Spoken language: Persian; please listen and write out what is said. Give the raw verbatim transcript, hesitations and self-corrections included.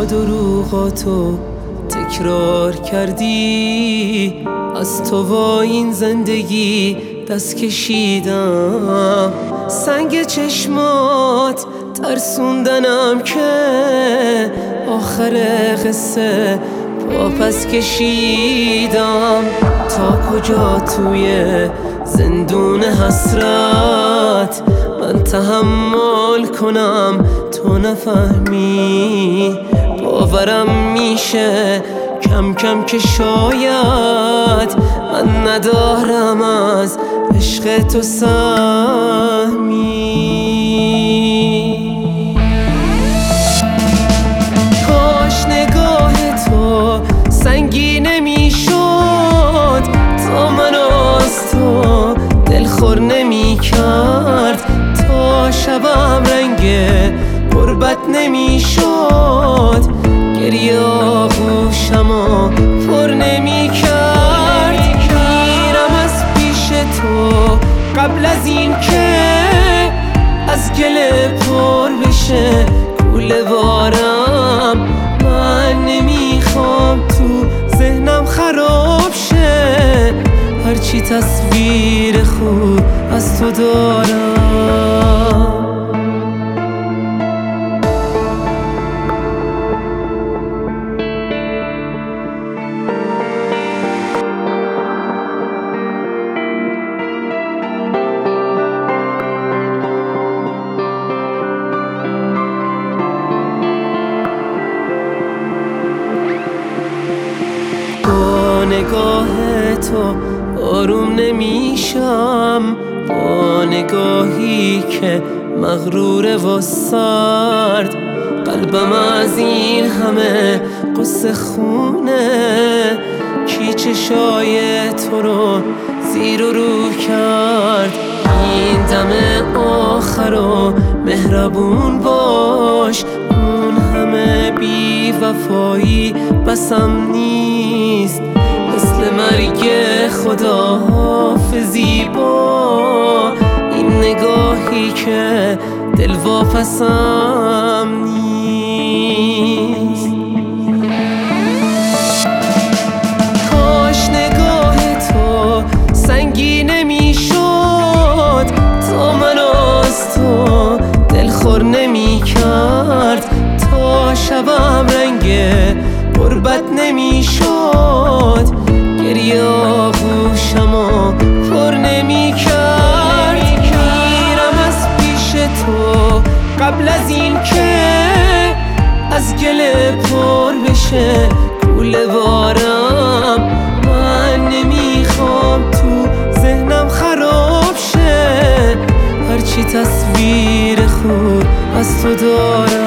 دروغاتو تکرار کردی، از تو با این زندگی دست کشیدم. سنگ چشمات ترسوندنم که آخر قصه واپس کشیدم. تا کجا توی زندون حسرت من تحمل کنم تو نفهمی؟ باورم میشه کم کم که شاید من ندارم از عشق تو سهمی. کاش نگاه تو سنگی نمیشد، تا منو از تو دلخور نمی کرد، تا شبم رنگ غربت نمی شد، گریه آغوشمو پر نمی کرد. میرم از پیش تو قبل از این که از گله پر بشه کوله بارم. من نمیخوام تو ذهنم خراب شه، هرچی تصویر خوب از تو دارم. نگاه تو آروم نمیشم، با نگاهی که مغرور و سرد. قلبم از این همه قصه خونه، کی چشای تو رو زیر و رو کرد. این دم آخر و مهربون باش، اون همه بی وفایی بسم نیست. مثل مرگ خدا حافظی با این نگاهی که دل واپسم نیست. کاش نگاه تو سنگی نمیشد، تا منو از تو دلخور نمی کرد، تا شبم رنگ غربت نمی شد، گریه آغوشمو پر نمی کرد. میرم از پیش تو قبل از این که از گله پر بشه کوله بارم. من نمیخوام تو ذهنم خراب شه، هرچی تصویر خوب از تو دارم.